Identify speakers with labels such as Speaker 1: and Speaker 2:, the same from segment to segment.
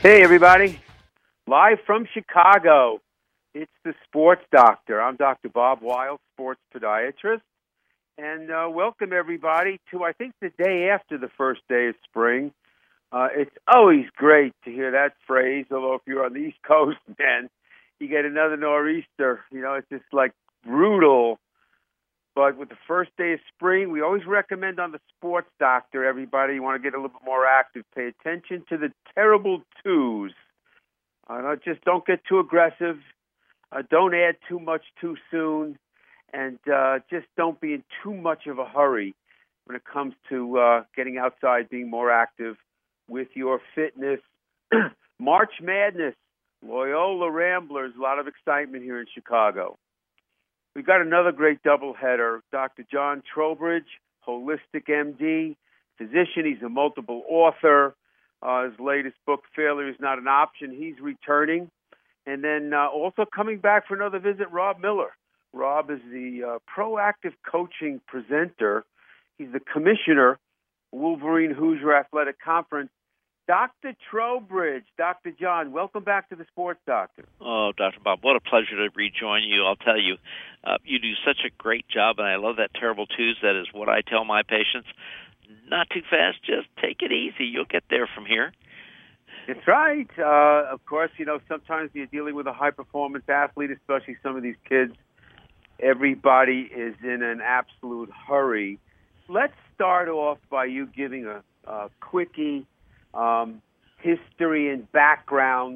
Speaker 1: Hey, everybody. Live from Chicago, it's the Sports Doctor. I'm Dr. Bob Weil, sports podiatrist. And welcome, everybody, to, I think, the day after the first day of spring. It's always great to hear that phrase, although if you're on the East Coast, man, you get another nor'easter. You know, it's just like brutal. But with the first day of spring, we always recommend on the Sports Doctor, everybody, you want to get a little bit more active, pay attention to the terrible twos. Just don't get too aggressive. Don't add too much too soon. And just don't be in too much of a hurry when it comes to getting outside, being more active with your fitness. March Madness, Loyola Ramblers, a lot of excitement here in Chicago. We've got another great doubleheader. Dr. John Trowbridge, holistic MD, physician. He's a multiple author. His latest book, Failure is Not an Option, he's returning. And then also coming back for another visit, Rob Miller. Rob is the proactive coaching presenter. He's the commissioner, Wolverine Hoosier Athletic Conference. Dr. Trowbridge, Dr. John, welcome back to the Sports Doctor.
Speaker 2: Oh, Dr. Bob, what a pleasure to rejoin you. I'll tell you, you do such a great job, and I love that terrible twos. That is what I tell my patients. Not too fast, just take it easy. You'll get there from here.
Speaker 1: That's right. Of course, you know, sometimes you're dealing with a high-performance athlete, especially some of these kids. Everybody is in an absolute hurry. Let's start off by you giving a quickie history and background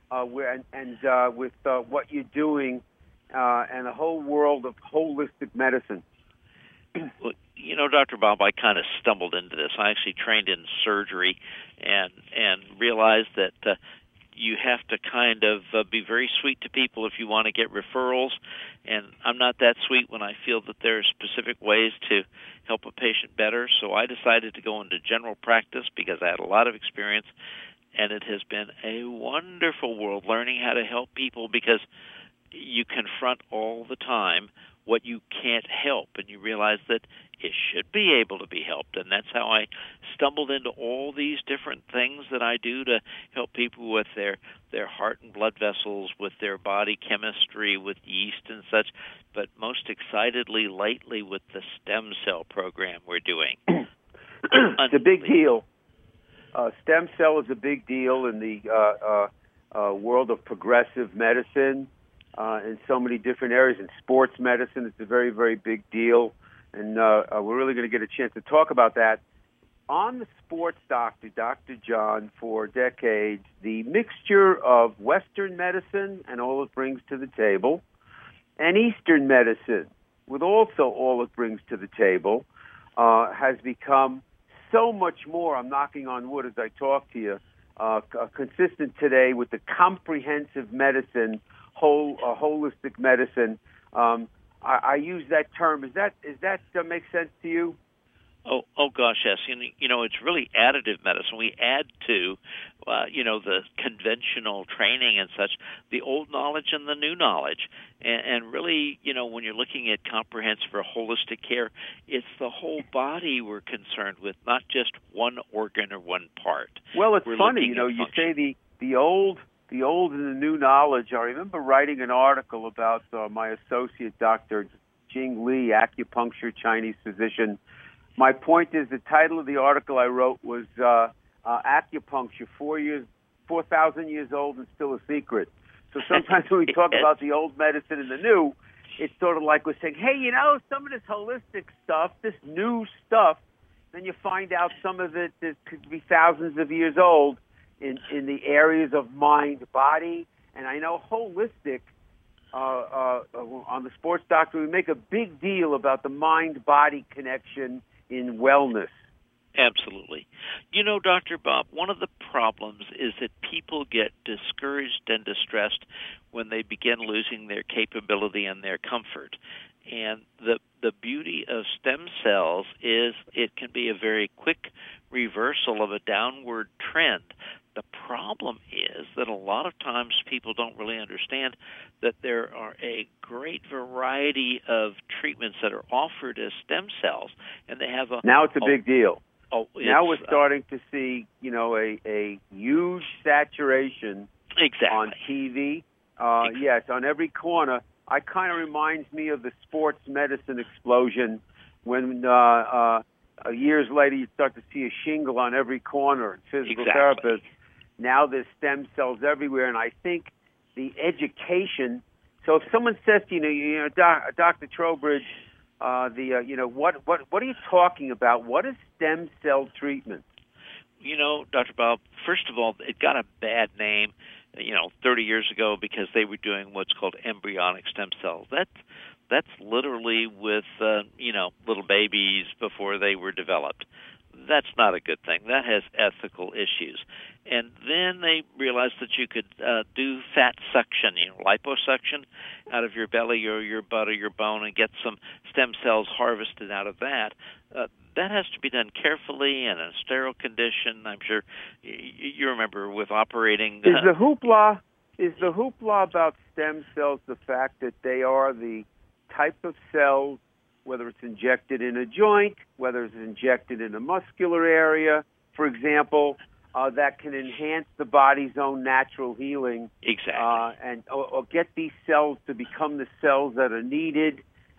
Speaker 1: with what you're doing and the whole world of holistic medicine.
Speaker 2: Well, you know, Dr. Bob, I kind of stumbled into this. I actually trained in surgery and realized that you have to kind of be very sweet to people if you want to get referrals. And I'm not that sweet when I feel that there are specific ways to help a patient better. So I decided to go into general practice because I had a lot of experience. And it has been a wonderful world learning how to help people because you confront all the time what you can't help, and you realize that it should be able to be helped. And that's how I stumbled into all these different things that I do to help people with their heart and blood vessels, with their body chemistry, with yeast and such, but most excitedly lately with the stem cell program we're doing.
Speaker 1: It's a big deal. Stem cell is a big deal in the world of progressive medicine. In so many different areas. In sports medicine, it's a very, very big deal, and we're really going to get a chance to talk about that. On the Sports Doctor, Dr. John, for decades, the mixture of Western medicine and all it brings to the table, and Eastern medicine, with also all it brings to the table, has become so much more, I'm knocking on wood as I talk to you, consistent today with the comprehensive medicine, holistic medicine. I use that term. Is that make sense to you?
Speaker 2: Oh gosh, yes. You know, it's really additive medicine. We add to, the conventional training and such, the old knowledge and the new knowledge. And really, when you're looking at comprehensive or holistic care, it's the whole body we're concerned with, not just one organ or one part.
Speaker 1: Well, it's funny, you say the old and the new knowledge. I remember writing an article about my associate, Dr. Jing Li, acupuncture Chinese physician. My point is the title of the article I wrote was Acupuncture, 4,000 years old and still a secret. So sometimes when we talk about the old medicine and the new, it's sort of like we're saying, hey, some of this holistic stuff, this new stuff, then you find out some of it that could be thousands of years old. In the areas of mind, body, and I know holistic, on the Sports Doctor, we make a big deal about the mind-body connection in wellness.
Speaker 2: Absolutely. Dr. Bob, one of the problems is that people get discouraged and distressed when they begin losing their capability and their comfort. And the beauty of stem cells is it can be a very quick reversal of a downward trend. The problem is that a lot of times people don't really understand that there are a great variety of treatments that are offered as stem cells, and they have
Speaker 1: Now it's a big deal. now we're starting to see, a huge saturation on TV. Yes, on every corner. It kind of reminds me of the sports medicine explosion when years later you start to see a shingle on every corner and physical therapists. Now there's stem cells everywhere, and I think the education. So if someone says to you, Dr. Trowbridge, what are you talking about? What is stem cell treatment?
Speaker 2: Dr. Bob, first of all, it got a bad name, 30 years ago because they were doing what's called embryonic stem cells. That's literally with, little babies before they were developed. That's not a good thing. That has ethical issues. And then they realized that you could do fat suction, liposuction out of your belly or your butt or your bone and get some stem cells harvested out of that. That has to be done carefully and in a sterile condition. I'm sure you remember with operating.
Speaker 1: Is the hoopla about stem cells the fact that they are the type of cells, whether it's injected in a joint, whether it's injected in a muscular area, for example, that can enhance the body's own natural healing?
Speaker 2: Exactly.
Speaker 1: Or get these cells to become the cells that are needed.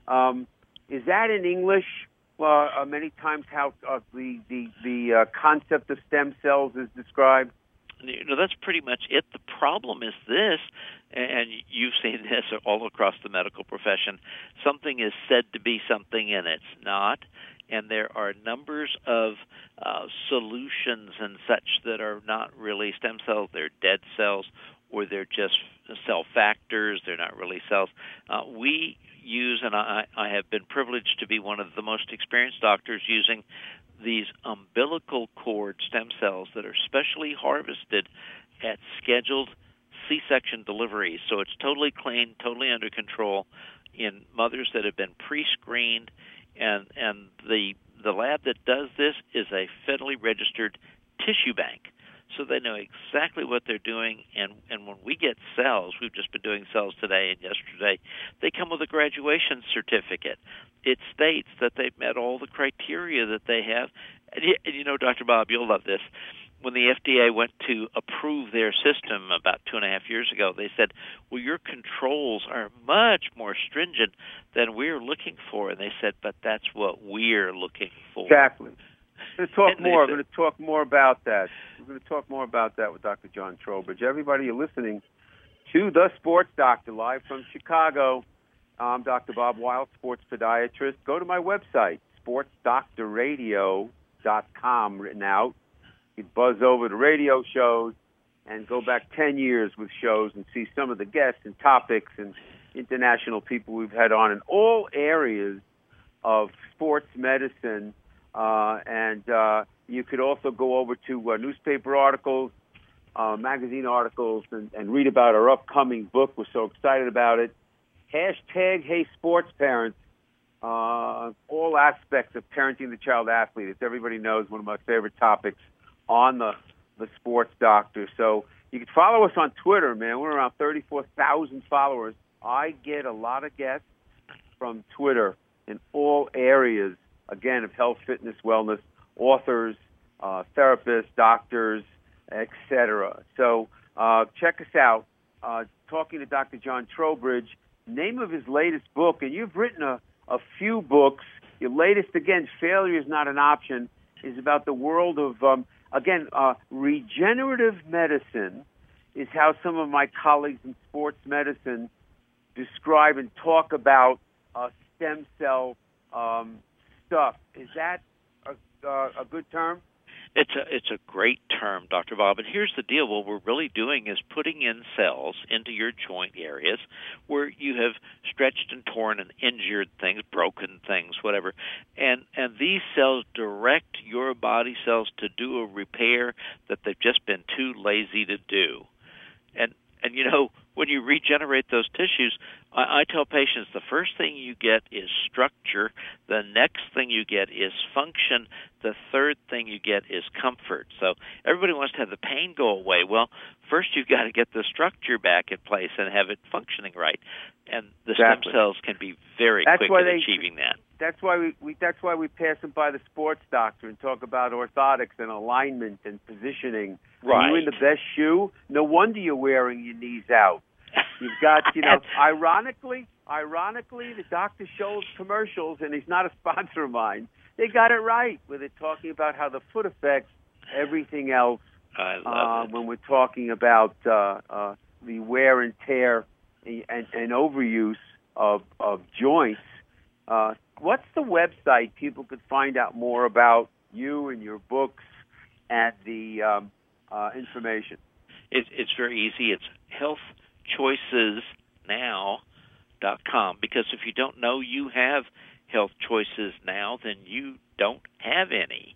Speaker 1: Is that in English? Many times how the concept of stem cells is described?
Speaker 2: That's pretty much it. The problem is this, and you've seen this all across the medical profession. Something is said to be something, and it's not. And there are numbers of solutions and such that are not really stem cells. They're dead cells, or they're just cell factors. They're not really cells. We use, and I have been privileged to be one of the most experienced doctors using these umbilical cord stem cells that are specially harvested at scheduled C-section deliveries. So it's totally clean, totally under control in mothers that have been pre-screened, and the lab that does this is a federally registered tissue bank. So they know exactly what they're doing, and when we get cells, we've just been doing cells today and yesterday, they come with a graduation certificate. It states that they've met all the criteria that they have. And Dr. Bob, you'll love this. When the FDA went to approve their system about 2.5 years ago, they said, well, your controls are much more stringent than we're looking for. And they said, but that's what we're looking for.
Speaker 1: Exactly. We're going to talk more about that. We're going to talk more about that with Dr. John Trowbridge. Everybody, you're listening to The Sports Doctor, live from Chicago. I'm Dr. Bob Weil, sports podiatrist. Go to my website, sportsdoctorradio.com, written out. You buzz over the radio shows and go back 10 years with shows and see some of the guests and topics and international people we've had on in all areas of sports medicine. And you could also go over to newspaper articles, magazine articles, and read about our upcoming book. We're so excited about it. Hashtag Hey Sports Parents. All aspects of parenting the child athlete. As everybody knows, one of my favorite topics on the Sports Doctor. So you can follow us on Twitter, man. We're around 34,000 followers. I get a lot of guests from Twitter in all areas, again, of health, fitness, wellness, authors, therapists, doctors, etc. So check us out. Talking to Dr. John Trowbridge, name of his latest book, and you've written a few books. Your latest, again, Failure is Not an Option, is about the world of, regenerative medicine is how some of my colleagues in sports medicine describe and talk about stem cell stuff. Is that a good term?
Speaker 2: It's a great term, Dr. Bob. And here's the deal. What we're really doing is putting in cells into your joint areas where you have stretched and torn and injured things, broken things, whatever. And these cells direct your body cells to do a repair that they've just been too lazy to do. And when you regenerate those tissues, I tell patients the first thing you get is structure. The next thing you get is function. The third thing you get is comfort. So everybody wants to have the pain go away. Well, first you've got to get the structure back in place and have it functioning right. And the stem cells can be very quick at achieving that.
Speaker 1: That's why we pass them by the sports doctor and talk about orthotics and alignment and positioning.
Speaker 2: Right.
Speaker 1: Are you in the best shoe? No wonder you're wearing your knees out. You've got, ironically, the Dr. Scholl's commercials, and he's not a sponsor of mine, they got it right with it talking about how the foot affects everything else.
Speaker 2: I love it.
Speaker 1: When we're talking about the wear and tear and overuse of joints. What's the website people could find out more about you and your books and the information?
Speaker 2: It's very easy. It's healthchoicesnow.com, because if you don't know you have health choices now, then you don't have any.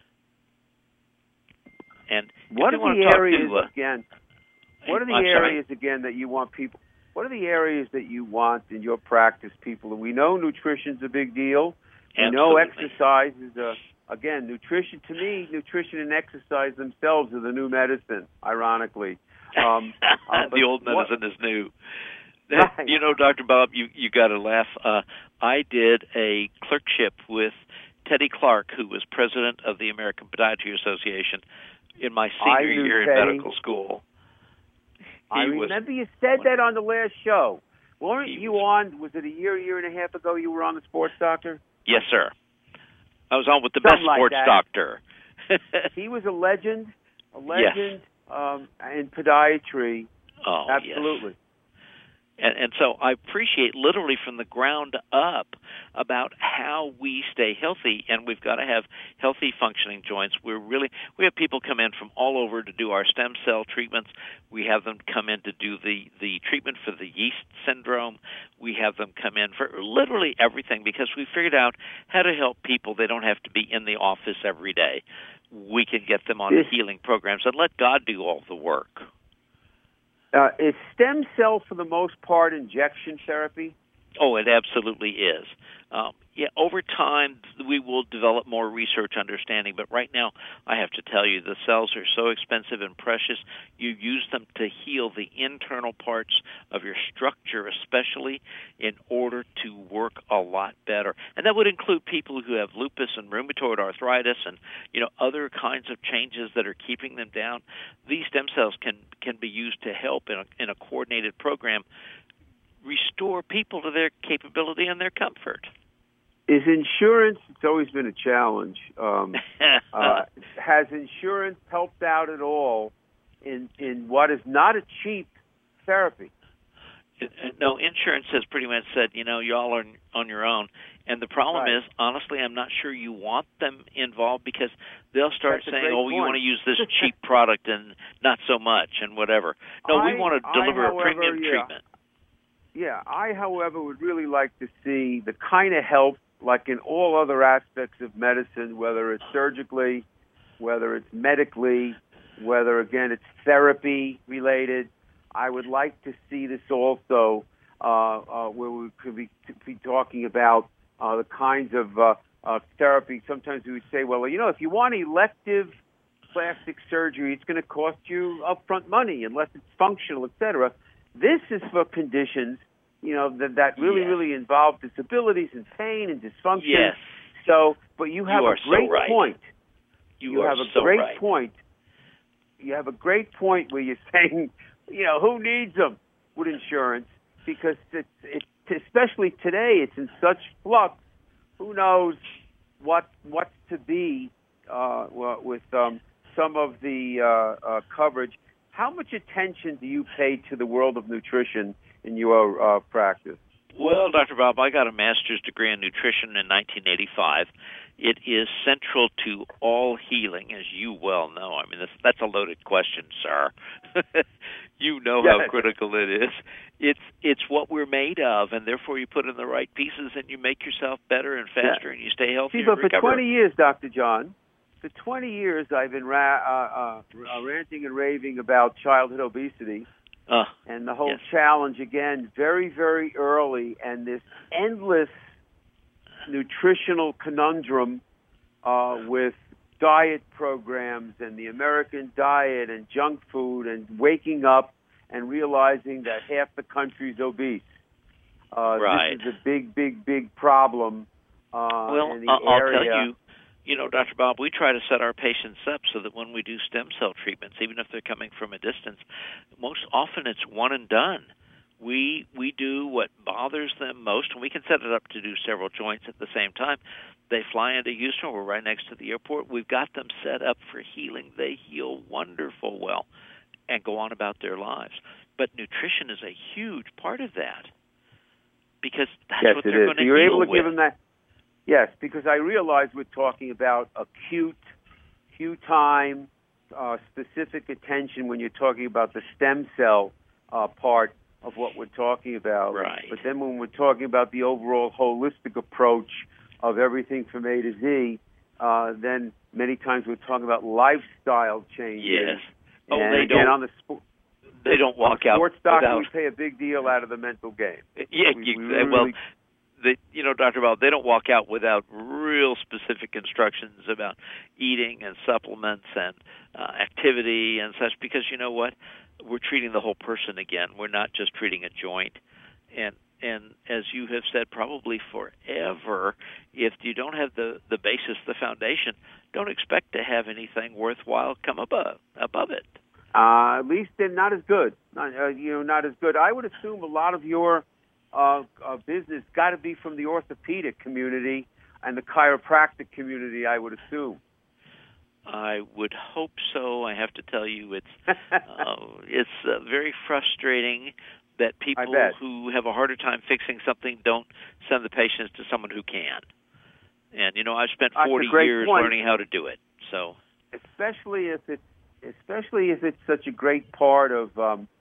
Speaker 2: And
Speaker 1: what are the areas again? What are the areas again that you want people? What are the areas that you want in your practice, people? And we know nutrition's a big deal. We know exercise is nutrition. To me, nutrition and exercise themselves are the new medicine. Ironically,
Speaker 2: the old medicine is new.
Speaker 1: Right.
Speaker 2: Dr. Bob, you got to laugh. I did a clerkship with Teddy Clark, who was president of the American Podiatry Association, in my senior year in medical school.
Speaker 1: I remember you said that on the last show. Weren't you on? Was it a year and a half ago? You were on the Sports Doctor.
Speaker 2: Yes, sir. I was on with the best sports doctor.
Speaker 1: He was a legend. In podiatry.
Speaker 2: Oh,
Speaker 1: absolutely.
Speaker 2: Yes. And so I appreciate literally from the ground up about how we stay healthy, and we've got to have healthy functioning joints. We have people come in from all over to do our stem cell treatments. We have them come in to do the treatment for the yeast syndrome. We have them come in for literally everything, because we figured out how to help people. They don't have to be in the office every day. We can get them on the healing programs and let God do all the work.
Speaker 1: Is stem cell, for the most part, injection therapy?
Speaker 2: Oh, it absolutely is. Over time, we will develop more research understanding, but right now, I have to tell you, the cells are so expensive and precious. You use them to heal the internal parts of your structure, especially, in order to work a lot better. And that would include people who have lupus and rheumatoid arthritis and, other kinds of changes that are keeping them down. These stem cells can be used to help in a coordinated program restore people to their capability and their comfort.
Speaker 1: Is insurance, it's always been a challenge. Has insurance helped out at all in what is not a cheap therapy?
Speaker 2: No, insurance has pretty much said, y'all are on your own. And the problem is, honestly, I'm not sure you want them involved, because they'll start saying, you want to use this cheap product and not so much and whatever. No, we want to deliver a premium treatment.
Speaker 1: Yeah, I, however, would really like to see the kind of help, like in all other aspects of medicine, whether it's surgically, whether it's medically, whether, again, it's therapy-related. I would like to see this also where we could be talking about the kinds of therapy. Sometimes we would say, well, if you want elective plastic surgery, it's going to cost you upfront money unless it's functional, et cetera. This is for conditions, that really involve disabilities and pain and dysfunction.
Speaker 2: Yes.
Speaker 1: So, but you have a great point.
Speaker 2: You have a great
Speaker 1: point. You have a great point where you're saying, who needs them with insurance? Because it's especially today, it's in such flux. Who knows what's to be with some of the coverage. How much attention do you pay to the world of nutrition in your practice?
Speaker 2: Well, Dr. Bob, I got a master's degree in nutrition in 1985. It is central to all healing, as you well know. I mean, that's a loaded question, sir. You know how critical it is. It's what we're made of, and therefore you put in the right pieces and you make yourself better and faster, and you stay healthy.
Speaker 1: See, but for 20 years, Dr. John, for 20 years I've been ranting and raving about childhood obesity. And the whole challenge, again, very, very early, and this endless nutritional conundrum with diet programs and the American diet and junk food and waking up and realizing that half the country's obese.
Speaker 2: Right.
Speaker 1: This is a big, big, big problem in the
Speaker 2: I'll
Speaker 1: area.
Speaker 2: tell you, Dr. Bob, we try to set our patients up so that when we do stem cell treatments, even if they're coming from a distance, most often it's one and done. We do what bothers them most, and we can set it up to do several joints at the same time. They fly into Houston. We're right next to the airport. We've got them set up for healing. They heal wonderful well and go on about their lives. But nutrition is a huge part of that because that's what they're going to deal with.
Speaker 1: You're able to give them that. Yes, because I realize we're talking about acute time, specific attention when you're talking about the stem cell part of what we're talking about.
Speaker 2: Right.
Speaker 1: But then when we're talking about the overall holistic approach of everything from A to Z, then many times we're talking about lifestyle changes.
Speaker 2: Yes.
Speaker 1: And
Speaker 2: they don't walk out
Speaker 1: sports doctor,
Speaker 2: without.
Speaker 1: we pay a big deal out of the mental game.
Speaker 2: Yeah,
Speaker 1: really,
Speaker 2: Dr. Bob, they don't walk out without real specific instructions about eating and supplements and activity and such, because you know what? We're treating the whole person again. We're not just treating a joint. And as you have said probably forever, if you don't have the basis, the foundation, don't expect to have anything worthwhile come above it.
Speaker 1: At least they're not as good. Not as good. I would assume a lot of your business got to be from the orthopedic community and the chiropractic community, I would assume.
Speaker 2: I would hope so. I have to tell you, it's very frustrating that people who have a harder time fixing something don't send the patients to someone who can. And I've spent 40 years learning how to do it. So, especially if it's such a great part of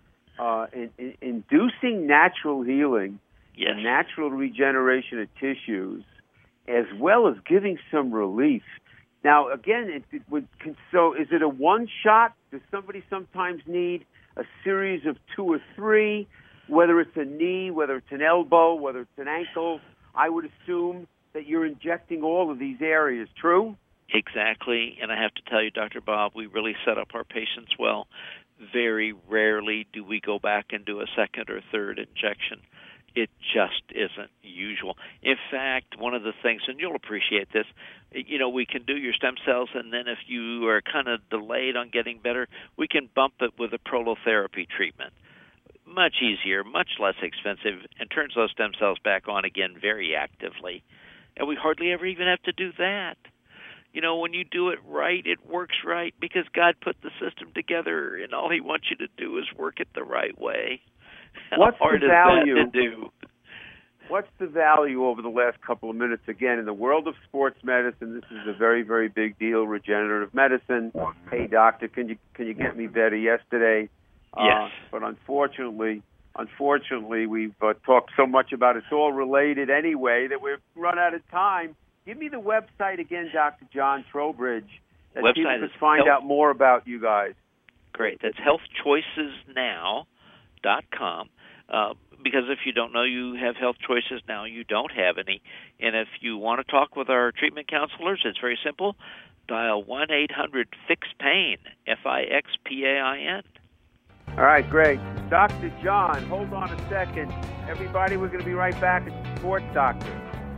Speaker 2: inducing natural healing, yes,
Speaker 1: and natural regeneration of tissues, as well as giving some relief. Now, again, so is it a one-shot? Does somebody sometimes need a series of 2 or 3, whether it's a knee, whether it's an elbow, whether it's an ankle? I would assume that you're injecting all of these areas, true?
Speaker 2: Exactly, and I have to tell you, Dr. Bob, we really set up our patients well. Very rarely do we go back and do a second or third injection. It just isn't usual. In fact, one of the things, and you'll appreciate this, we can do your stem cells, and then if you are kind of delayed on getting better, we can bump it with a prolotherapy treatment. Much easier, much less expensive, and turns those stem cells back on again very actively. And we hardly ever even have to do that. When you do it right, it works right because God put the system together, and all He wants you to do is work it the right way.
Speaker 1: What's
Speaker 2: hard
Speaker 1: the value?
Speaker 2: Is that to do?
Speaker 1: What's the value over the last couple of minutes? Again, in the world of sports medicine, this is a very, very big deal. Regenerative medicine. Hey, doctor, can you get me better yesterday?
Speaker 2: Yes.
Speaker 1: But unfortunately, we've talked so much about it's all related anyway that we've run out of time. Give me the website again, Dr. John Trowbridge, that people can find out more about you guys.
Speaker 2: Great. That's healthchoicesnow.com. Because if you don't know you have health choices now, you don't have any. And if you want to talk with our treatment counselors, it's very simple. Dial 1-800-FIX-PAIN, FIXPAIN.
Speaker 1: All right, great. Dr. John, hold on a second. Everybody, we're going to be right back at the Sports Doctor.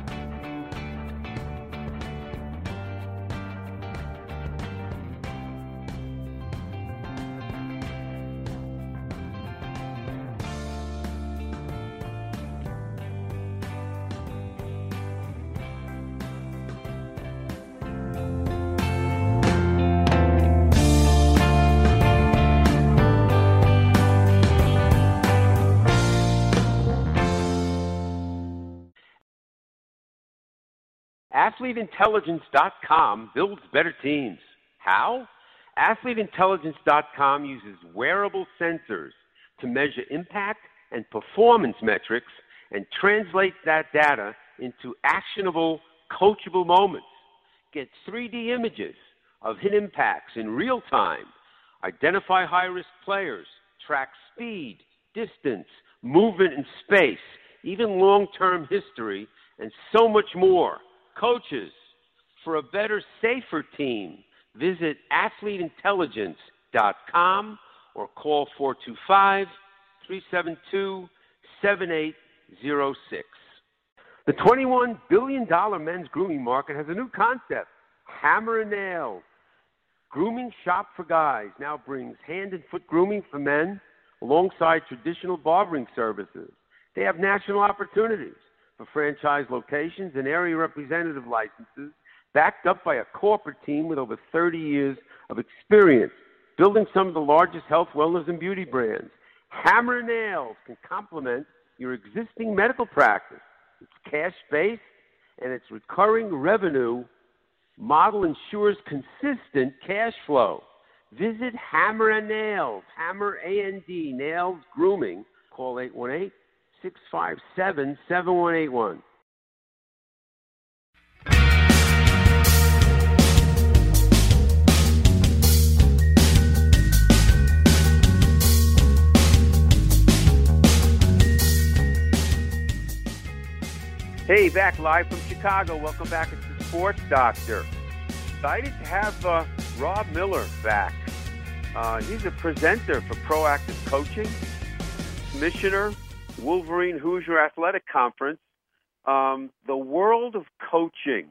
Speaker 3: AthleteIntelligence.com builds better teams. How? AthleteIntelligence.com uses wearable sensors to measure impact and performance metrics and translate that data into actionable, coachable moments. Get 3D images of hit impacts in real time, identify high-risk players, track speed, distance, movement in space, even long-term history, and so much more. Coaches, for a better, safer team, visit AthleteIntelligence.com or call 425-372-7806. The $21 billion men's grooming market has a new concept, Hammer and Nails. Grooming Shop for Guys now brings hand and foot grooming for men alongside traditional barbering services. They have national opportunities for franchise locations and area representative licenses backed up by a corporate team with over 30 years of experience building some of the largest health, wellness, and beauty brands. Hammer and Nails can complement your existing medical practice. It's cash-based, and its recurring revenue model ensures consistent cash flow. Visit Hammer and Nails, Hammer A-N-D, Nails Grooming. Call 818-657-7181.
Speaker 1: Hey, back live from Chicago. Welcome back. It's the Sports Doctor. Excited to have Rob Miller back. He's a presenter for Proactive Coaching, commissioner, Wolverine Hoosier Athletic Conference, the world of coaching.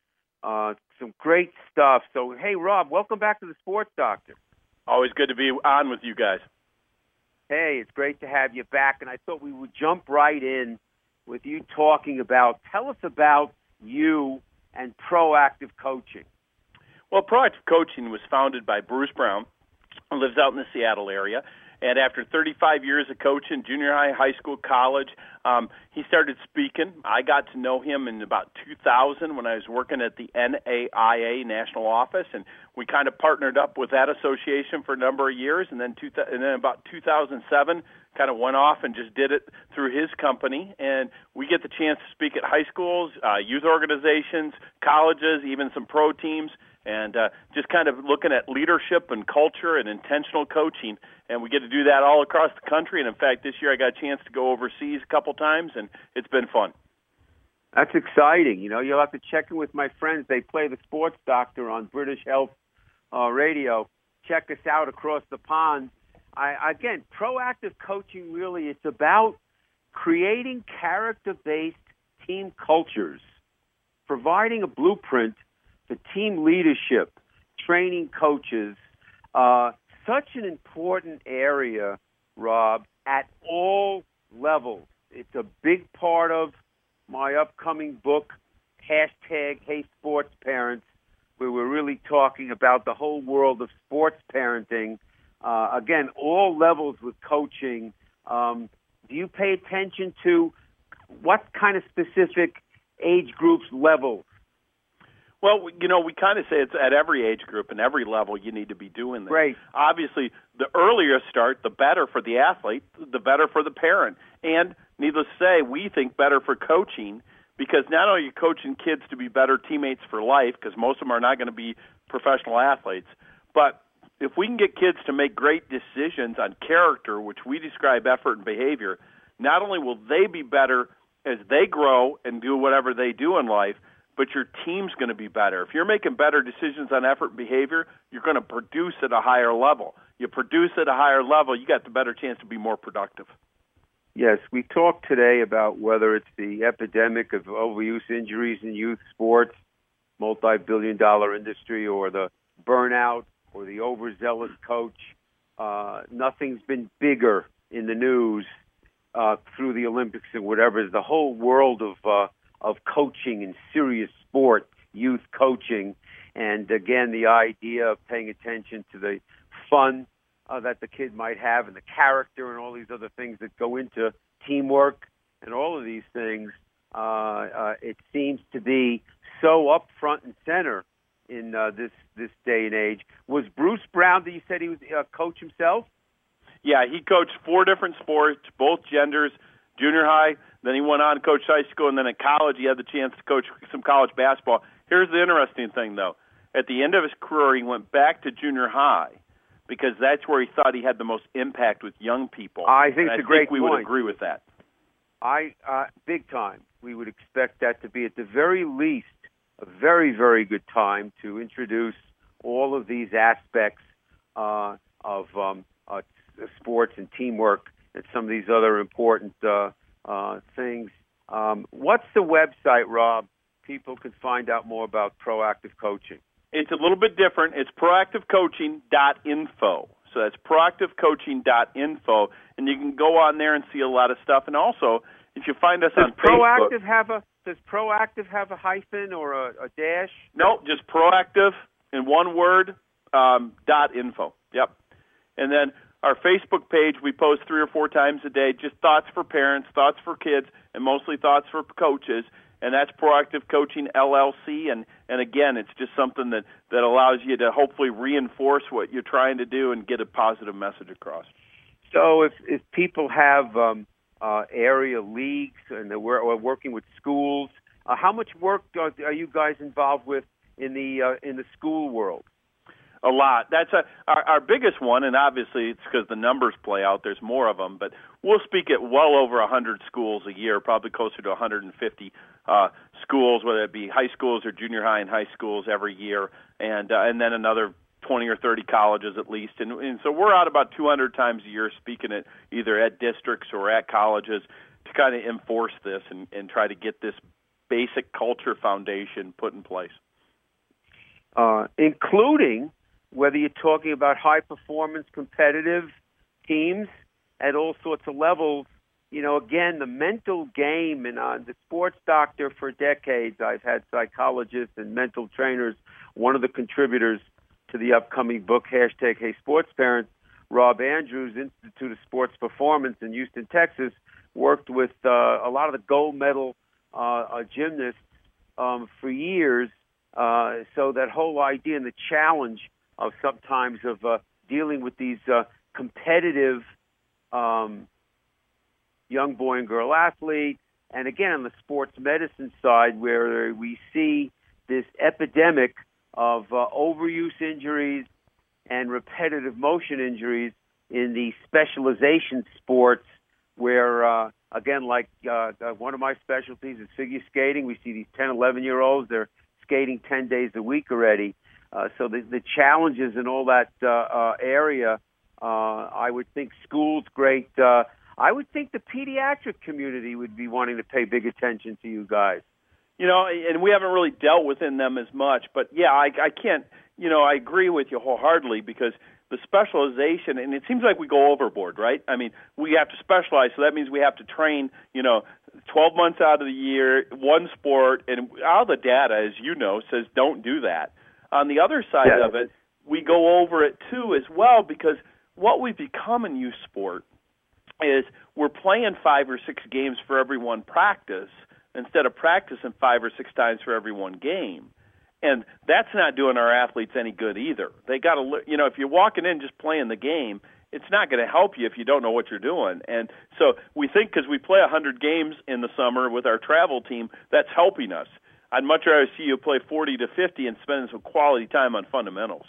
Speaker 1: Some great stuff. So, hey, Rob, welcome back to the Sports Doctor.
Speaker 4: Always good to be on with you guys.
Speaker 1: Hey, it's great to have you back, and I thought we would jump right in with you talking about, tell us about you and Proactive Coaching.
Speaker 4: Well, Proactive Coaching was founded by Bruce Brown, who lives out in the Seattle area. And after 35 years of coaching, junior high school, college, he started speaking. I got to know him in about 2000 when I was working at the NAIA national office, and we kind of partnered up with that association for a number of years. And then about 2007, kind of went off and just did it through his company. And we get the chance to speak at high schools, youth organizations, colleges, even some pro teams, and just kind of looking at leadership and culture and intentional coaching. And we get to do that all across the country. And, in fact, this year I got a chance to go overseas a couple times, and it's been fun.
Speaker 1: That's exciting. You know, you'll have to check in with my friends. They play the Sports Doctor on British Health Radio. Check us out across the pond. Again, Proactive Coaching, really, it's about creating character-based team cultures, providing a blueprint for team leadership, training coaches, such an important area, Rob, at all levels. It's a big part of my upcoming book, #HeySportsParents, where we're really talking about the whole world of sports parenting. Again, all levels with coaching. Do you pay attention to what kind of specific age groups, levels?
Speaker 4: Well, you know, we kind of say it's at every age group and every level you need to be doing this.
Speaker 1: Right.
Speaker 4: Obviously, the earlier start, the better for the athlete, the better for the parent. And needless to say, we think better for coaching, because not only are you coaching kids to be better teammates for life, because most of them are not going to be professional athletes, but if we can get kids to make great decisions on character, which we describe effort and behavior, not only will they be better as they grow and do whatever they do in life, but your team's going to be better. If you're making better decisions on effort and behavior, you're going to produce at a higher level. You produce at a higher level, you got the better chance to be more productive.
Speaker 1: Yes, we talked today about whether it's the epidemic of overuse injuries in youth sports, multi-billion-dollar industry, or the burnout or the overzealous coach. Nothing's been bigger in the news through the Olympics and whatever. The whole world of coaching and serious sport, youth coaching, and again, the idea of paying attention to the fun that the kid might have and the character and all these other things that go into teamwork and all of these things. It seems to be so up front and center in this day and age. Was Bruce Brown, that you said he was a coach himself?
Speaker 4: Yeah, he coached 4 different sports, both genders, junior high, then he went on to coach high school, and then at college he had the chance to coach some college basketball. Here's the interesting thing, though. At the end of his career, he went back to junior high because that's where he thought he had the most impact with young people.
Speaker 1: I think it's a great
Speaker 4: point. We would agree with that.
Speaker 1: Big time. We would expect that to be, at the very least, a very, very good time to introduce all of these aspects of sports and teamwork and some of these other important things. What's the website, Rob? People can find out more about proactive coaching.
Speaker 4: It's a little bit different. It's proactivecoaching.info. So that's proactivecoaching.info, and you can go on there and see a lot of stuff. And also, if you find us on Facebook,
Speaker 1: does proactive have a hyphen or a dash?
Speaker 4: No, just proactive in one word. .info. Yep. And then our Facebook page, we post 3 or 4 times a day, just thoughts for parents, thoughts for kids, and mostly thoughts for coaches. And that's Proactive Coaching LLC. And again, it's just something that allows you to hopefully reinforce what you're trying to do and get a positive message across.
Speaker 1: So if people have area leagues and they're working with schools, how much work are you guys involved with in the school world?
Speaker 4: A lot. That's our biggest one, and obviously it's because the numbers play out. There's more of them, but we'll speak at well over 100 schools a year, probably closer to 150 schools, whether it be high schools or junior high and high schools every year, and then another 20 or 30 colleges at least. And so we're out about 200 times a year speaking at either at districts or at colleges to kind of enforce this and try to get this basic culture foundation put in place.
Speaker 1: Including whether you're talking about high-performance competitive teams at all sorts of levels, again, the mental game, and the sports doctor for decades, I've had psychologists and mental trainers. One of the contributors to the upcoming book, #HeySportsParents, Rob Andrews, Institute of Sports Performance in Houston, Texas, worked with a lot of the gold medal gymnasts for years. So that whole idea and the challenge of sometimes of dealing with these competitive young boy and girl athletes, and again on the sports medicine side where we see this epidemic of overuse injuries and repetitive motion injuries in the specialization sports where, again, like one of my specialties is figure skating. We see these 10, 11-year-olds, they're skating 10 days a week already. So the challenges in all that area, I would think schools great. I would think the pediatric community would be wanting to pay big attention to you guys.
Speaker 4: And we haven't really dealt within them as much. But, yeah, I can't, I agree with you wholeheartedly because the specialization, and it seems like we go overboard, right? I mean, we have to specialize, so that means we have to train, 12 months out of the year, one sport, and all the data, as you know, says don't do that. On the other side of it, we go over it too as well because what we've become in youth sport is we're playing 5 or 6 games for every one practice instead of practicing 5 or 6 times for every one game. And that's not doing our athletes any good either. They got to, if you're walking in just playing the game, it's not going to help you if you don't know what you're doing. And so we think because we play 100 games in the summer with our travel team, that's helping us. I'd much rather see you play 40 to 50 and spend some quality time on fundamentals.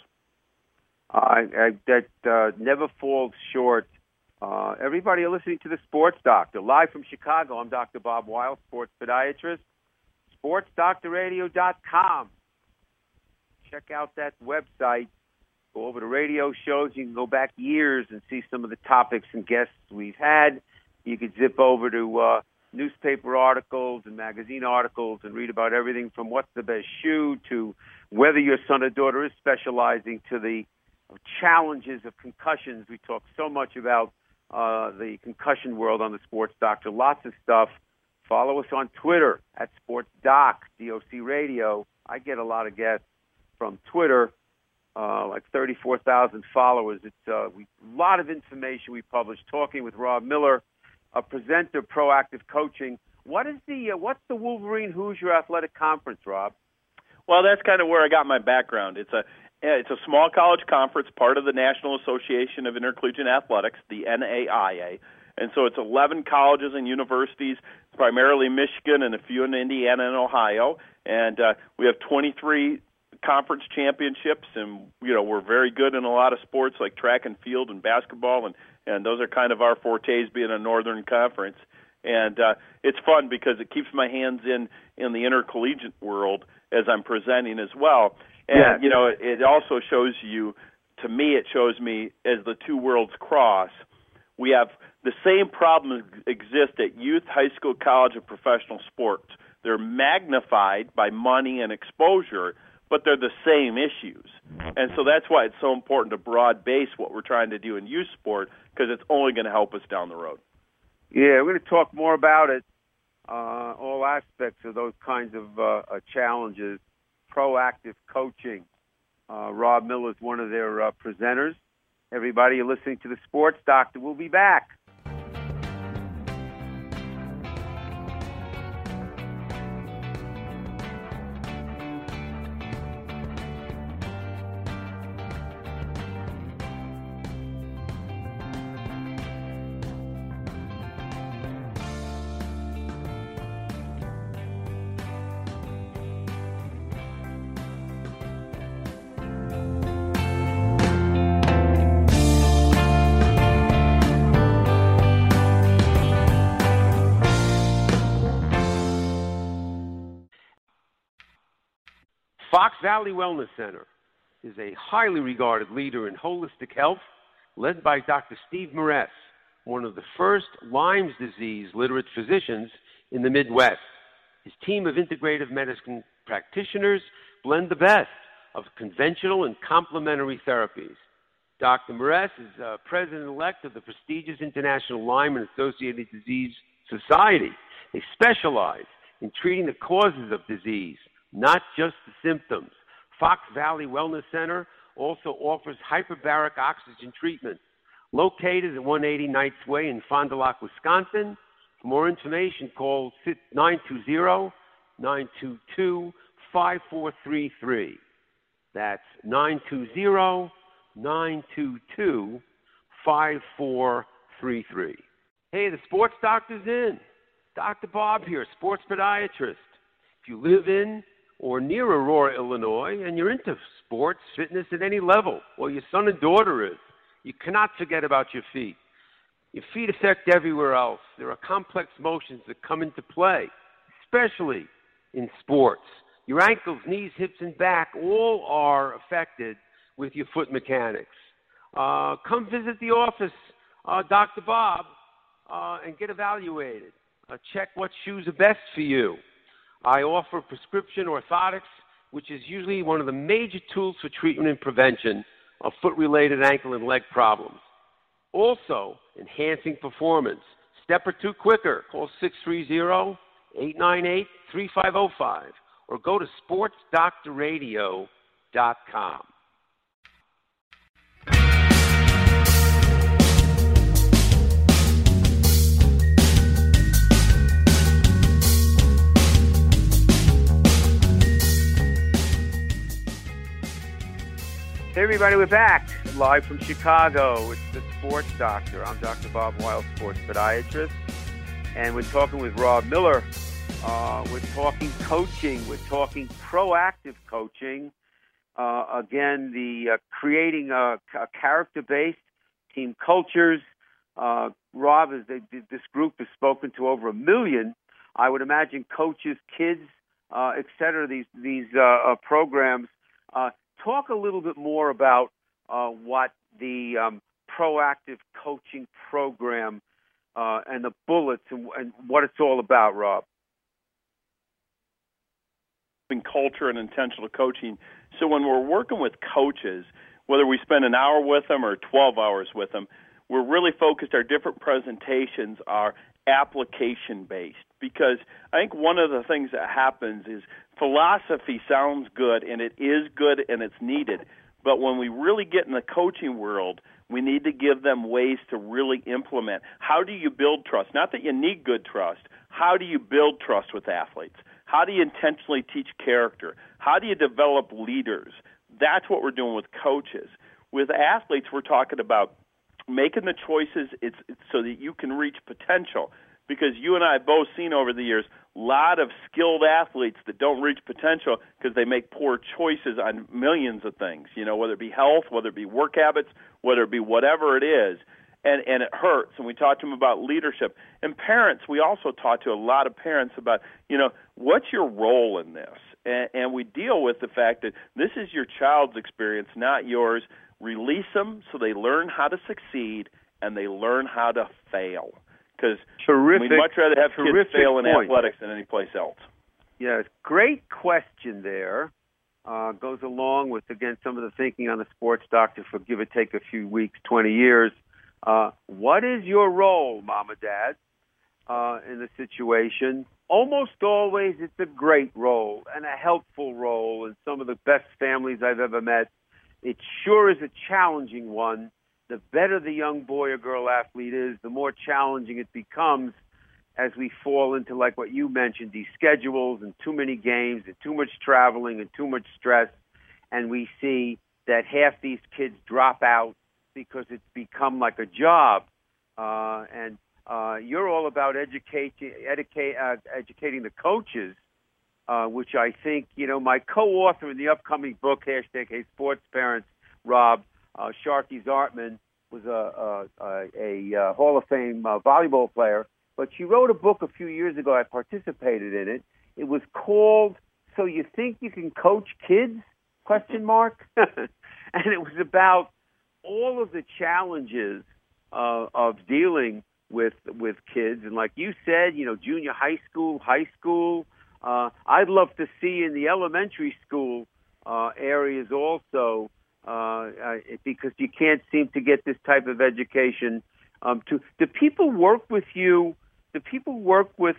Speaker 1: That never falls short. Everybody listening to the Sports Doctor, live from Chicago, I'm Dr. Bob Weil, sports podiatrist, sportsdoctorradio.com. Check out that website. Go over to radio shows. You can go back years and see some of the topics and guests we've had. You could zip over to newspaper articles and magazine articles and read about everything from what's the best shoe to whether your son or daughter is specializing to the challenges of concussions. We talk so much about the concussion world on the Sports Doctor. Lots of stuff. Follow us on Twitter at SportsDoc, DOC Radio. I get a lot of guests from Twitter, like 34,000 followers. It's a lot of information we publish. Talking with Rob Miller, a presenter, Proactive Coaching. What's the Wolverine Hoosier Athletic Conference, Rob?
Speaker 4: Well, that's kind of where I got my background. It's a small college conference, part of the National Association of Intercollegiate Athletics, the NAIA. And so it's 11 colleges and universities, primarily Michigan and a few in Indiana and Ohio. And we have 23 conference championships, and we're very good in a lot of sports like track and field and basketball, and those are kind of our fortes being a Northern Conference. And it's fun because it keeps my hands in the intercollegiate world as I'm presenting as well. And, it also shows you, to me, it shows me as the two worlds cross, We have the same problems exist at youth, high school, college, and professional sports. They're magnified by money and exposure, but they're the same issues. And so that's why it's so important to broad base what we're trying to do in youth sport, because it's only going to help us down the road.
Speaker 1: Yeah, we're going to talk more about it, all aspects of those kinds of challenges. Proactive coaching. Rob Miller is one of their presenters. Everybody, you're listening to The Sports Doctor. We'll be back.
Speaker 3: Fox Valley Wellness Center is a highly regarded leader in holistic health, led by Dr. Steve Moress, one of the first Lyme's disease literate physicians in the Midwest. His team of integrative medicine practitioners blend the best of conventional and complementary therapies. Dr. Moress is president-elect of the prestigious International Lyme and Associated Disease Society. They specialize in treating the causes of disease, not just the symptoms. Fox Valley Wellness Center also offers hyperbaric oxygen treatment. Located at 180 Knights Way in Fond du Lac, Wisconsin. For more information, call 920-922-5433. That's 920-922-5433. Hey, the Sports Doctor's in. Dr. Bob here, sports podiatrist. If you live in or near Aurora, Illinois, and you're into sports, fitness at any level, or your son and daughter is, you cannot forget about your feet. Your feet affect everywhere else. There are complex motions that come into play, especially in sports. Your ankles, knees, hips, and back all are affected with your foot mechanics. Come visit the office, Dr. Bob, and get evaluated. Check what shoes are best for you. I offer prescription orthotics, which is usually one of the major tools for treatment and prevention of foot-related ankle and leg problems. Also, enhancing performance. Step or two quicker. Call 630-898-3505 or go to sportsdoctorradio.com.
Speaker 1: Hey everybody, we're back live from Chicago. It's the Sports Doctor. I'm Dr. Bob Weil, sports podiatrist, and we're talking with Rob Miller. We're talking coaching. We're talking proactive coaching. Again, the creating a character-based team cultures. Rob, this group has spoken to over 1 million. I would imagine coaches, kids, et cetera. These programs. Talk a little bit more about what the proactive coaching program and the bullets and what it's all about, Rob.
Speaker 4: In culture and intentional coaching. So when we're working with coaches, whether we spend an hour with them or 12 hours with them, we're really focused. Our different presentations are application-based, because I think one of the things that happens is philosophy sounds good, and it is good, and it's needed. But when we really get in the coaching world, we need to give them ways to really implement. How do you build trust? Not that you need good trust. How do you build trust with athletes? How do you intentionally teach character? How do you develop leaders? That's what we're doing with coaches. With athletes, we're talking about making the choices it's so that you can reach potential. Because you and I have both seen over the years a lot of skilled athletes that don't reach potential because they make poor choices on millions of things, whether it be health, whether it be work habits, whether it be whatever it is, and it hurts. And we talk to them about leadership. And parents, we also talk to a lot of parents about, what's your role in this? And we deal with the fact that this is your child's experience, not yours. Release them so they learn how to succeed, and they learn how to fail. Because
Speaker 1: we'd
Speaker 4: much rather have kids fail in
Speaker 1: point.
Speaker 4: athletics than any place else.
Speaker 1: Yes, great question there. Goes along with, again, some of the thinking on the sports doctor for give or take a few weeks, 20 years. What is your role, Mom and Dad, in the situation? Almost always it's a great role and a helpful role in some of the best families I've ever met. It sure is a challenging one. The better the young boy or girl athlete is, the more challenging it becomes as we fall into, like what you mentioned, these schedules and too many games and too much traveling and too much stress. And we see that half these kids drop out because it's become like a job. And you're all about educating the coaches, which I think, my co-author in the upcoming book, #Hey Sports Parents, Rob, Sharky Zartman, was a Hall of Fame volleyball player. But she wrote a book a few years ago. I participated in it. It was called "So You Think You Can Coach Kids?" ? And it was about all of the challenges of dealing with kids. And like you said, junior high school. I'd love to see in the elementary school areas also, because you can't seem to get this type of education. Do people work with you? Do people work with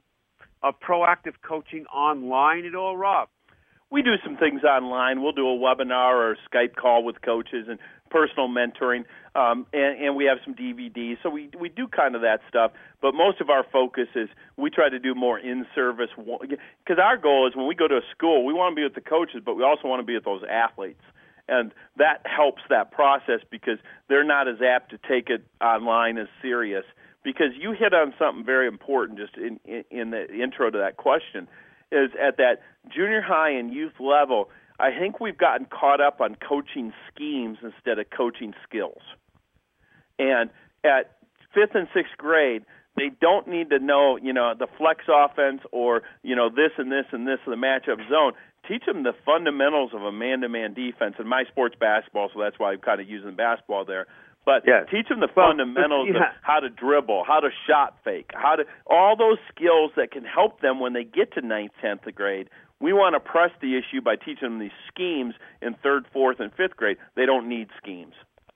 Speaker 1: proactive coaching online at all, Rob?
Speaker 4: We do some things online. We'll do a webinar or a Skype call with coaches and personal mentoring, and we have some DVDs. So we do kind of that stuff. But most of our focus is we try to do more in-service, because our goal is when we go to a school, we want to be with the coaches, but we also want to be with those athletes. And that helps that process because they're not as apt to take it online as serious. Because you hit on something very important just in the intro to that question, is at that junior high and youth level, I think we've gotten caught up on coaching schemes instead of coaching skills. And at 5th and 6th grade, they don't need to know, the flex offense or, this and this and this, the matchup zone. Teach them the fundamentals of a man-to-man defense. And my sport's basketball, so that's why I'm kind of using basketball there. But teach them the fundamentals of how to dribble, how to shot fake, all those skills that can help them when they get to 9th, 10th grade. We want to press the issue by teaching them these schemes in 3rd, 4th, and 5th grade. They don't need schemes.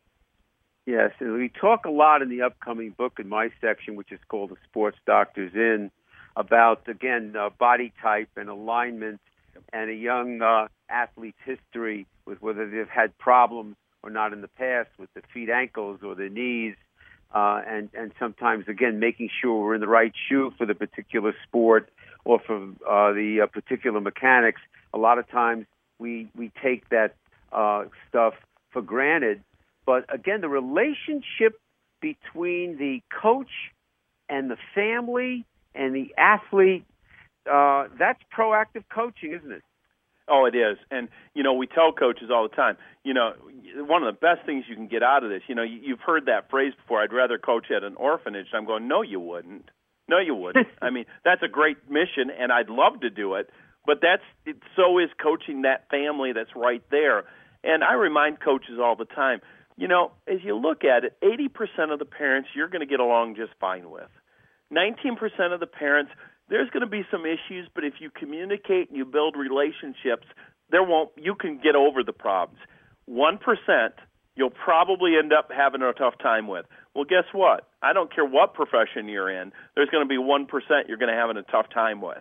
Speaker 1: Yes, and we talk a lot in the upcoming book in my section, which is called The Sports Doctor's In, about, again, body type and alignment and a young athlete's history with whether they've had problems or not in the past with the feet, ankles, or the knees, and sometimes, again, making sure we're in the right shoe for the particular sport or for the particular mechanics. A lot of times we take that stuff for granted. But, again, the relationship between the coach and the family and the athlete, that's proactive coaching, isn't it?
Speaker 4: Oh, it is. And, we tell coaches all the time, one of the best things you can get out of this, you've heard that phrase before, I'd rather coach at an orphanage. I'm going, no, you wouldn't. No, you wouldn't. I mean, that's a great mission, and I'd love to do it. But so is coaching that family that's right there. And I remind coaches all the time, as you look at it, 80% of the parents you're going to get along just fine with. 19% of the parents, there's going to be some issues, but if you communicate and you build relationships, you can get over the problems. 1% you'll probably end up having a tough time with. Well, guess what? I don't care what profession you're in. There's going to be 1% you're going to have a tough time with.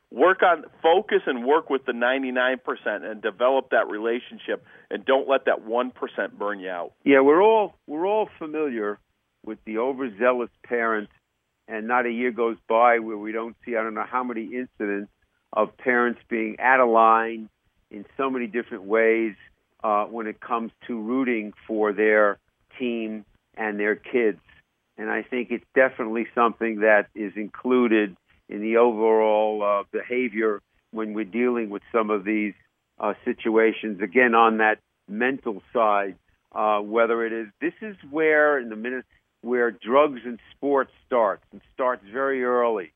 Speaker 4: Focus and work with the 99% and develop that relationship, and don't let that 1% burn you out.
Speaker 1: Yeah, we're all familiar with the overzealous parent, and not a year goes by where we don't see, I don't know how many incidents of parents being out of line in so many different ways when it comes to rooting for their team and their kids. And I think it's definitely something that is included in the overall behavior when we're dealing with some of these situations. Again, on that mental side, whether it is, this is where in the minutes where drugs and sports starts very early.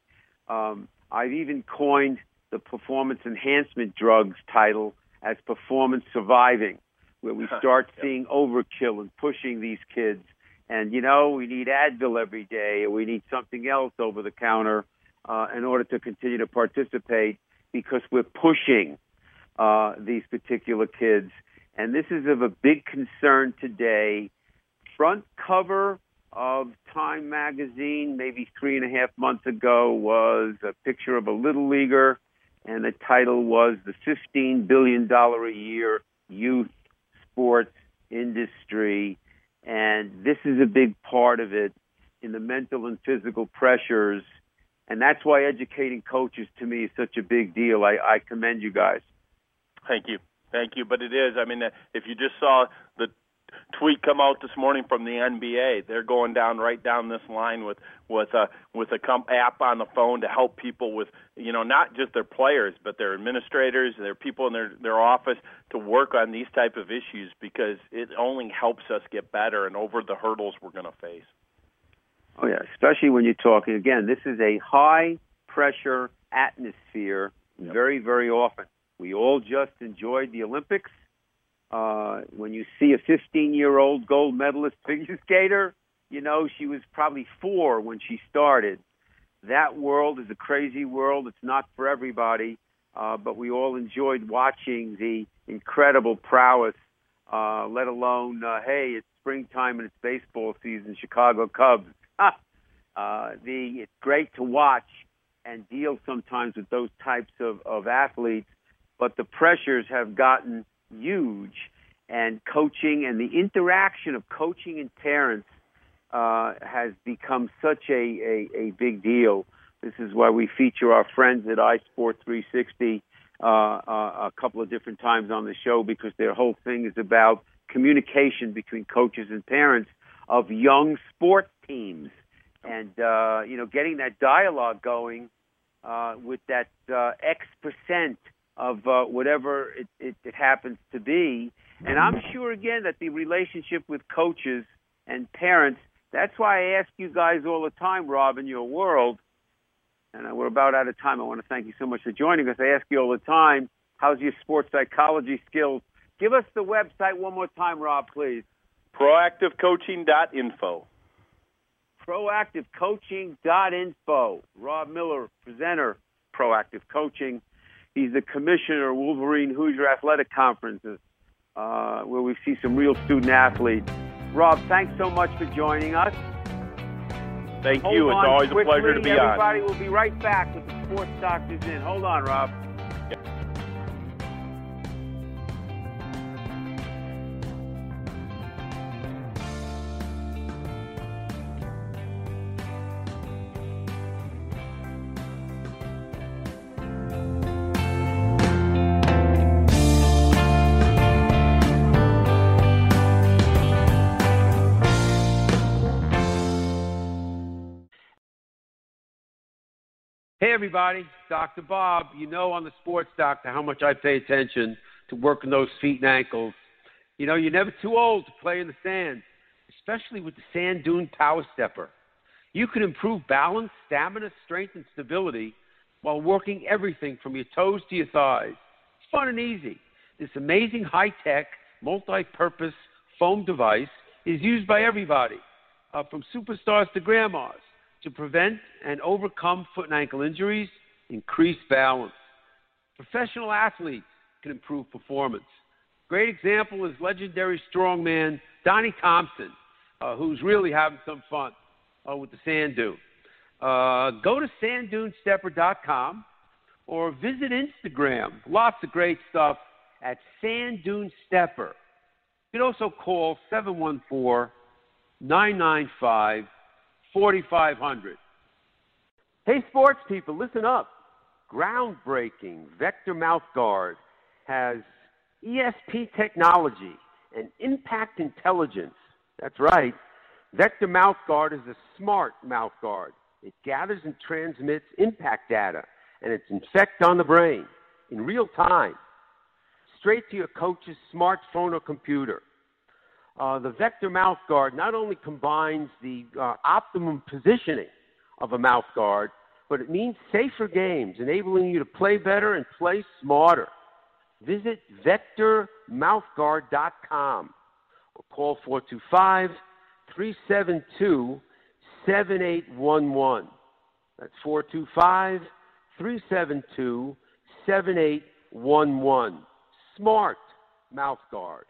Speaker 1: I've even coined the performance enhancement drugs title as performance surviving, where we start seeing overkill and pushing these kids And, we need Advil every day, or we need something else over the counter in order to continue to participate, because we're pushing these particular kids. And this is of a big concern today. Front cover of Time magazine, maybe 3.5 months ago, was a picture of a little leaguer, and the title was The $15 Billion a Year Youth Sports Industry. And this is a big part of it, in the mental and physical pressures. And that's why educating coaches, to me, is such a big deal. I commend you guys.
Speaker 4: Thank you. But it is. I mean, if you just saw the tweet come out this morning from the NBA, they're going right down this line with a app on the phone to help people with, not just their players, but their administrators, their people in their office, to work on these type of issues, because it only helps us get better and over the hurdles we're going to face.
Speaker 1: Oh, yeah, especially when you're talking, again, this is a high-pressure atmosphere very, very often. We all just enjoyed the Olympics. When you see a 15-year-old gold medalist figure skater, she was probably 4 when she started. That world is a crazy world. It's not for everybody, but we all enjoyed watching the incredible prowess, let alone, hey, it's springtime and it's baseball season, Chicago Cubs. It's great to watch and deal sometimes with those types of athletes, but the pressures have gotten huge, and coaching and the interaction of coaching and parents has become such a big deal. This is why we feature our friends at iSport 360 a couple of different times on the show, because their whole thing is about communication between coaches and parents of young sports teams, and getting that dialogue going with that X% of whatever it happens to be. And I'm sure, again, that the relationship with coaches and parents, that's why I ask you guys all the time, Rob, in your world, and we're about out of time. I want to thank you so much for joining us. I ask you all the time, how's your sports psychology skills? Give us the website one more time, Rob, please.
Speaker 4: Proactivecoaching.info.
Speaker 1: Proactivecoaching.info. Rob Miller, presenter, Proactive Coaching. He's the commissioner of Wolverine Hoosier Athletic Conferences, where we see some real student athletes. Rob, thanks so much for joining us.
Speaker 4: Thank you. It's always a pleasure to be on.
Speaker 1: Everybody will be right back with the Sports Doctors in. Hold on, Rob.
Speaker 3: Hey, everybody, Dr. Bob. On the Sports Doctor how much I pay attention to working those feet and ankles. You're never too old to play in the sand, especially with the Sand Dune Power Stepper. You can improve balance, stamina, strength, and stability while working everything from your toes to your thighs. It's fun and easy. This amazing high-tech, multi-purpose foam device is used by everybody, from superstars to grandmas, to prevent and overcome foot and ankle injuries, increase balance. Professional athletes can improve performance. Great example is legendary strongman Donnie Thompson, who's really having some fun with the Sand Dune. Go to sanddunestepper.com or visit Instagram. Lots of great stuff at Sand Dune Stepper. You can also call 714-995-4500. Hey, sports people, listen up. Groundbreaking Vector Mouthguard has ESP technology and impact intelligence. That's right. Vector Mouthguard is a smart mouthguard. It gathers and transmits impact data, and it's infect on the brain in real time, straight to your coach's smartphone or computer. The Vector Mouthguard not only combines the optimum positioning of a mouthguard, but it means safer games, enabling you to play better and play smarter. Visit VectorMouthguard.com or call 425-372-7811. That's 425-372-7811. Smart mouth guard.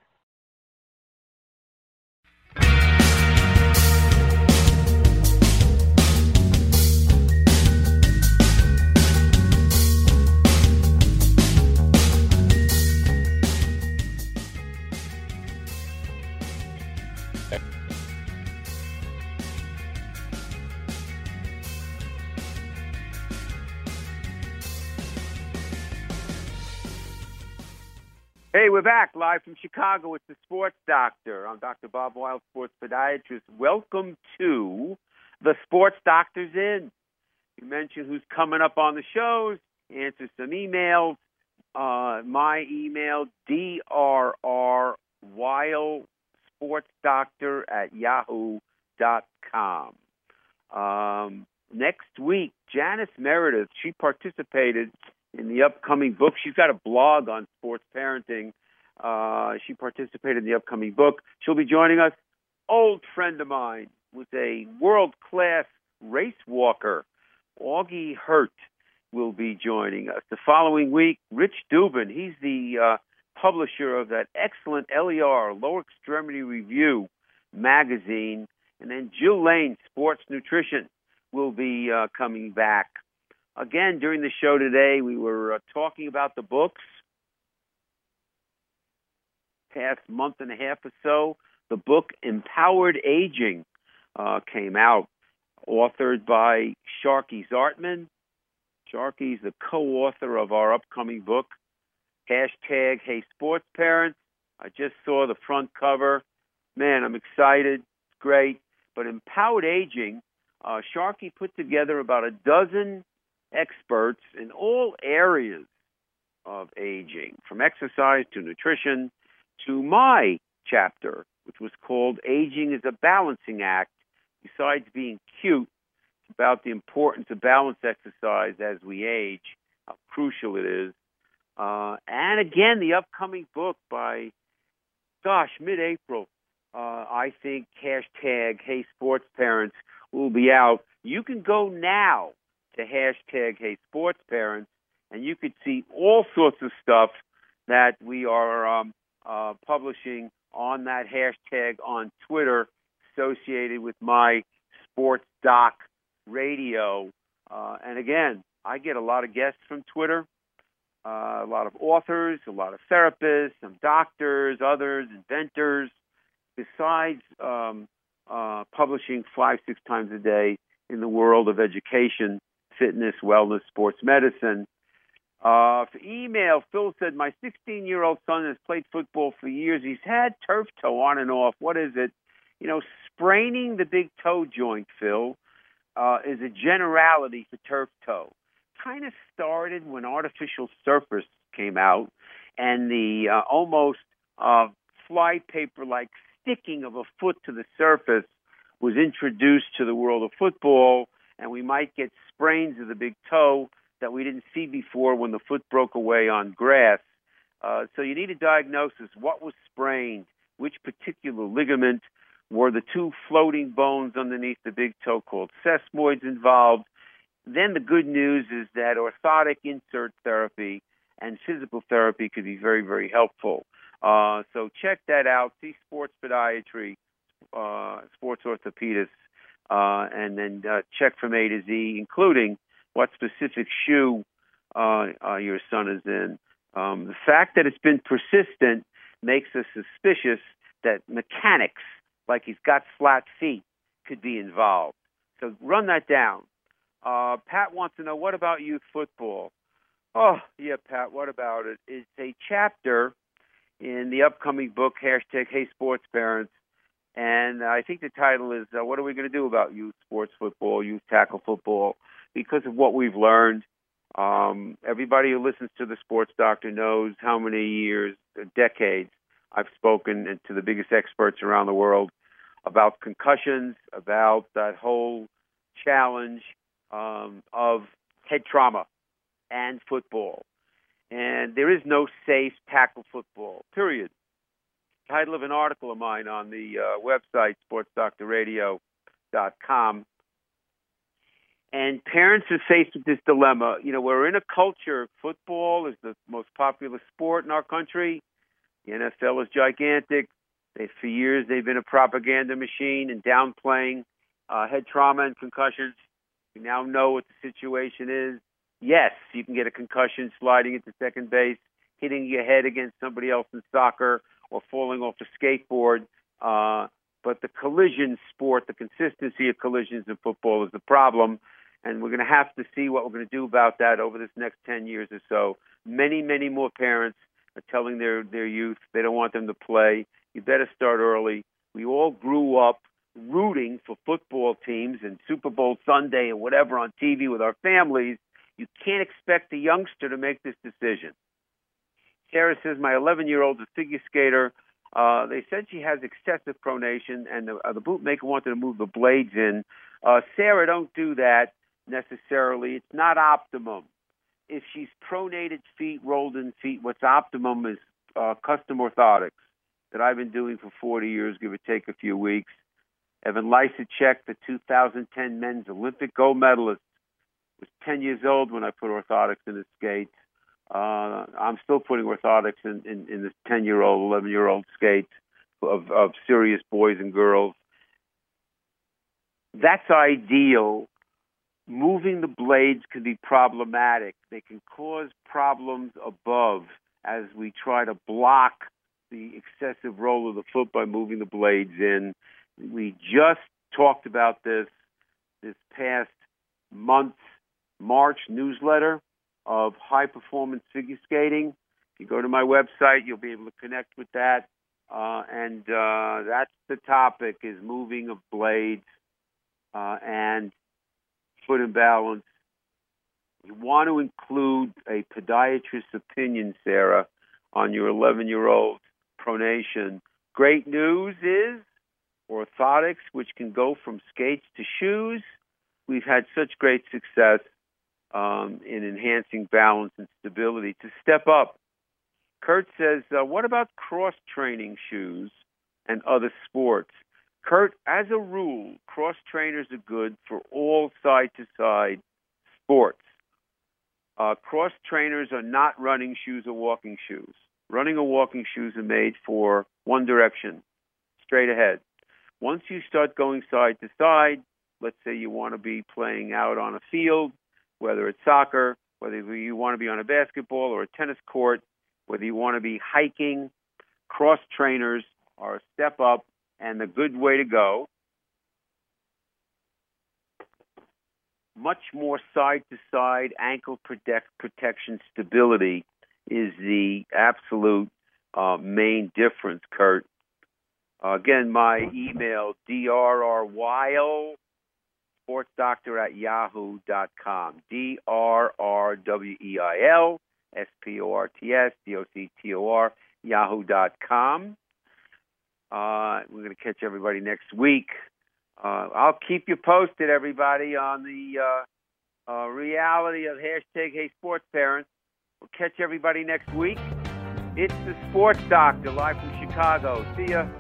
Speaker 1: Hey, we're back live from Chicago with the Sports Doctor. I'm Dr. Bob Weil, sports podiatrist. Welcome to the Sports Doctor's In. You mentioned who's coming up on the shows, answer some emails. My email, drrweilsportsdoctor@yahoo.com. Next week, Janice Meredith, she participated in the upcoming book. She's got a blog on sports parenting. She participated in the upcoming book. She'll be joining us. Old friend of mine was a world-class race walker. Augie Hurt will be joining us. The following week, Rich Dubin, he's the publisher of that excellent LER, Lower Extremity Review magazine. And then Jill Lane, Sports Nutrition, will be coming back. Again, during the show today, we were talking about the books. Past month and a half or so, the book Empowered Aging came out, authored by Sharky Zartman. Sharky's the co-author of our upcoming book, hashtag Hey Sports Parents. I just saw the front cover. Man, I'm excited. It's great. But Empowered Aging, Sharky put together about a dozen experts in all areas of aging, from exercise to nutrition to my chapter, which was called Aging is a Balancing Act. Besides being cute, it's about the importance of balanced exercise as we age, how crucial it is. And again, the upcoming book by, mid-April, I think hashtag Hey Sports Parents will be out. You can go now to hashtag Hey Sports Parents, and you could see all sorts of stuff that we are publishing on that hashtag on Twitter associated with my Sports Doc Radio. And again, I get a lot of guests from Twitter, a lot of authors, a lot of therapists, some doctors, others, inventors, besides publishing 5-6 times a day in the world of education, fitness, wellness, sports medicine. For email, Phil said, my 16-year-old son has played football for years. He's had turf toe on and off. What is it? Spraining the big toe joint, Phil, is a generality for turf toe. Kind of started when artificial surface came out and the almost flypaper-like sticking of a foot to the surface was introduced to the world of football, and we might get sprains of the big toe that we didn't see before when the foot broke away on grass. So you need a diagnosis. What was sprained? Which particular ligament? Were the two floating bones underneath the big toe called sesamoids involved? Then the good news is that orthotic insert therapy and physical therapy could be very, very helpful. So check that out. See Sports Podiatry, Sports Orthopedists, and then check from A to Z, including what specific shoe your son is in. The fact that it's been persistent makes us suspicious that mechanics, like he's got flat feet, could be involved. So run that down. Pat wants to know, what about youth football? Oh, yeah, Pat, what about it? It's a chapter in the upcoming book, hashtag Hey Sports Parents, and I think the title is, what are we going to do about youth sports football, youth tackle football? Because of what we've learned, everybody who listens to the Sports Doctor knows how many years, decades, I've spoken to the biggest experts around the world about concussions, about that whole challenge of head trauma and football. And there is no safe tackle football, period. title of an article of mine on the website, sportsdoctorradio.com. And parents are faced with this dilemma. You know, we're in a culture, football is the most popular sport in our country. The NFL is gigantic. For years, they've been a propaganda machine and downplaying head trauma and concussions. We now know what the situation is. Yes, you can get a concussion sliding into second base, hitting your head against somebody else in soccer, or falling off a skateboard. But the collision sport, the consistency of collisions in football is the problem. And we're going to have to see what we're going to do about that over this next 10 years or so. Many, many more parents are telling their youth they don't want them to play. You better start early. We all grew up rooting for football teams and Super Bowl Sunday and whatever on TV with our families. You can't expect a youngster to make this decision. Sarah says, my 11-year-old is a figure skater. They said she has excessive pronation, and the bootmaker wanted to move the blades in. Sarah, don't do that necessarily. It's not optimum. If she's pronated feet, rolled in feet, what's optimum is custom orthotics that I've been doing for 40 years, give or take a few weeks. Evan Lysacek, the 2010 men's Olympic gold medalist, was 10 years old when I put orthotics in his skates. I'm still putting orthotics in this 10-year-old, 11-year-old skates of serious boys and girls. That's ideal. Moving the blades can be problematic. They can cause problems above as we try to block the excessive roll of the foot by moving the blades in. We just talked about this past month's March newsletter of high-performance figure skating. If you go to my website, you'll be able to connect with that. And that's the topic, is moving of blades and foot imbalance. You want to include a podiatrist's opinion, Sarah, on your 11-year-old pronation. Great news is orthotics, which can go from skates to shoes. We've had such great success in enhancing balance and stability to step up. Kurt says, what about cross-training shoes and other sports? Kurt, as a rule, cross-trainers are good for all side-to-side sports. Cross-trainers are not running shoes or walking shoes. Running or walking shoes are made for one direction, straight ahead. Once you start going side-to-side, let's say you want to be playing out on a field, whether it's soccer, whether you want to be on a basketball or a tennis court, whether you want to be hiking, cross-trainers are a step up and a good way to go. Much more side-to-side ankle protection stability is the absolute main difference, Kurt. Again, my email, drrweil, sportsdoctor@yahoo.com. drrweil, sportsdoctor, yahoo.com. We're going to catch everybody next week. I'll keep you posted, everybody, on the reality of hashtag Hey Sports Parents. We'll catch everybody next week. It's the Sports Doctor, live from Chicago. See ya.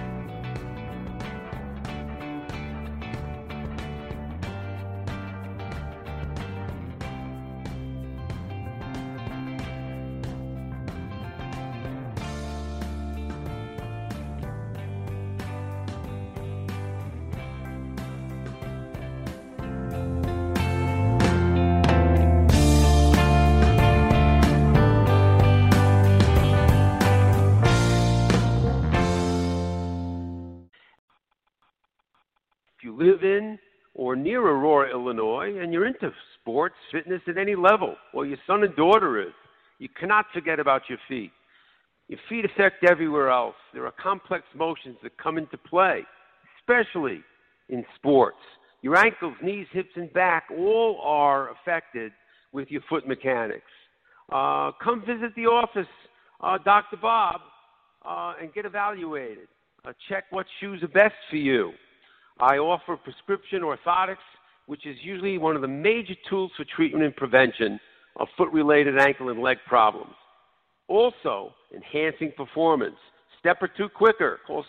Speaker 3: Live in or near Aurora, Illinois, and you're into sports, fitness at any level, or your son and daughter is, you cannot forget about your feet. Your feet affect everywhere else. There are complex motions that come into play, especially in sports. Your ankles, knees, hips, and back all are affected with your foot mechanics. Come visit the office, Dr. Bob, and get evaluated. Check what shoes are best for you. I offer prescription orthotics, which is usually one of the major tools for treatment and prevention of foot-related ankle and leg problems. Also, enhancing performance, step or two quicker. Call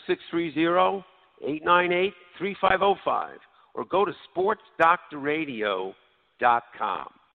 Speaker 3: 630-898-3505 or go to sportsdoctorradio.com.